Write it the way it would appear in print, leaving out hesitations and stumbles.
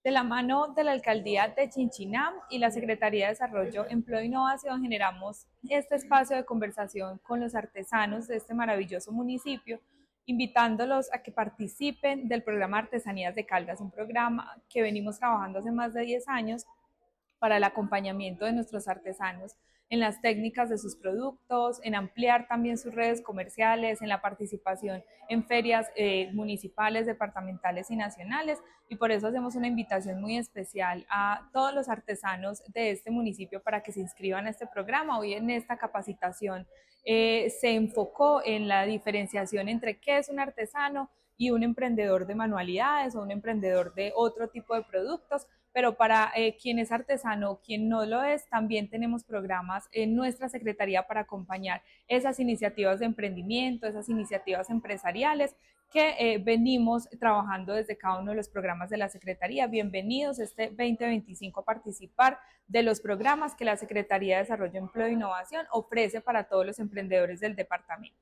De la mano de la Alcaldía de Chinchiná y la Secretaría de Desarrollo, Empleo e Innovación generamos este espacio de conversación con los artesanos de este maravilloso municipio, invitándolos a que participen del programa Artesanías de Caldas, un programa que venimos trabajando hace más de 10 años para el acompañamiento de nuestros artesanos en las técnicas de sus productos, en ampliar también sus redes comerciales, en la participación en ferias municipales, departamentales y nacionales. Y por eso hacemos una invitación muy especial a todos los artesanos de este municipio para que se inscriban a este programa. Hoy en esta capacitación se enfocó en la diferenciación entre qué es un artesano y un emprendedor de manualidades o un emprendedor de otro tipo de productos, pero para quien es artesano o quien no lo es, también tenemos programas en nuestra Secretaría para acompañar esas iniciativas de emprendimiento, esas iniciativas empresariales que venimos trabajando desde cada uno de los programas de la Secretaría. Bienvenidos este 2025 a participar de los programas que la Secretaría de Desarrollo, Empleo e Innovación ofrece para todos los emprendedores del departamento.